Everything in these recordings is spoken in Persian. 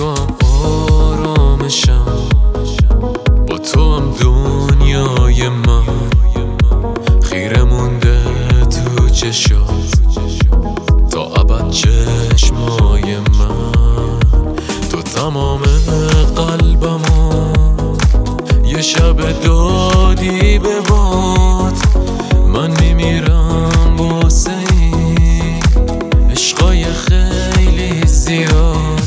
تو هم آرامشم، با تو هم دنیای من خیره مونده تو چشات تا ابد چشمای من. تو تمام قلبمو یه شب دادی به باد، من میمیرم واسه این عشقای خیلی زیاد.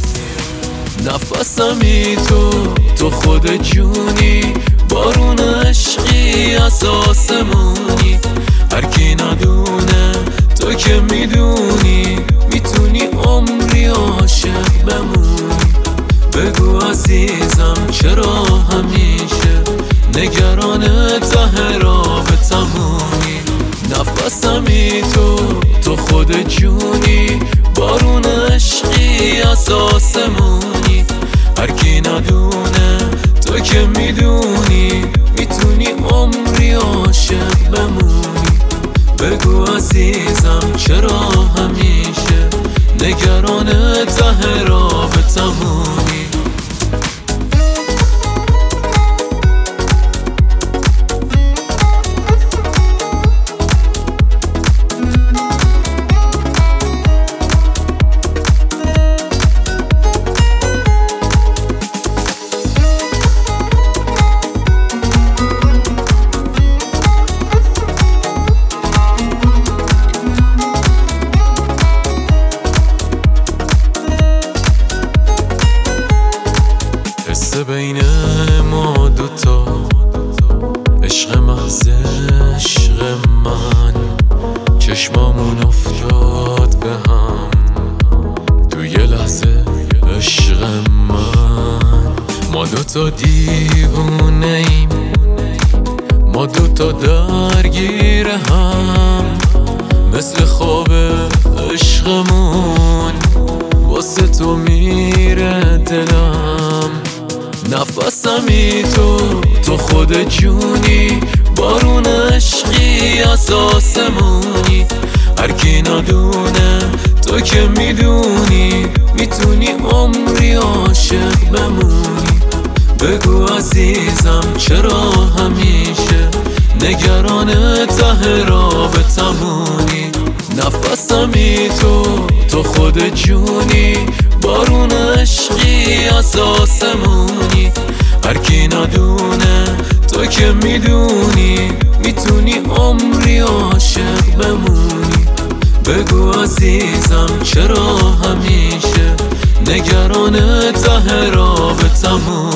نفسمی تو خود جونی، بارون عشقی از آسمونی. هر کی ندونه تو که میدونی، میتونی عمری عاشق بمونی. بگو عزیزم چرا همیشه نگران ته رابطمونی. نفسمی تو خود جونی، بارون عشقی از آسمونی. هر کی ندونه تو که میدونی، میتونی عمری عاشق بمونی. بگو عزیزم چرا همیشه نگران ته رابطمونی. بین ما دوتا عشق محض عشق من، چشمامون افتاد به هم تو یه لحظه عشق من. ما دوتا دیوونه ایم، ما دوتا درگیر هم، مثل خواب عشقمون واسه تو میره دلم. نفسمی تو خود جونی، بارون عشقی از آسمونی. هر کی ندونه تو که میدونی، میتونی عمری عاشق بمونی. بگو عزیزم چرا همیشه نگران ته رابطمونی. نفسمی تو خود جونی، بارون عشقی از آسمونی. هر کی ندونه تو که میدونی، میتونی عمری عاشق بمونی. بگو عزیزم چرا همیشه نگران ته رابطمونی.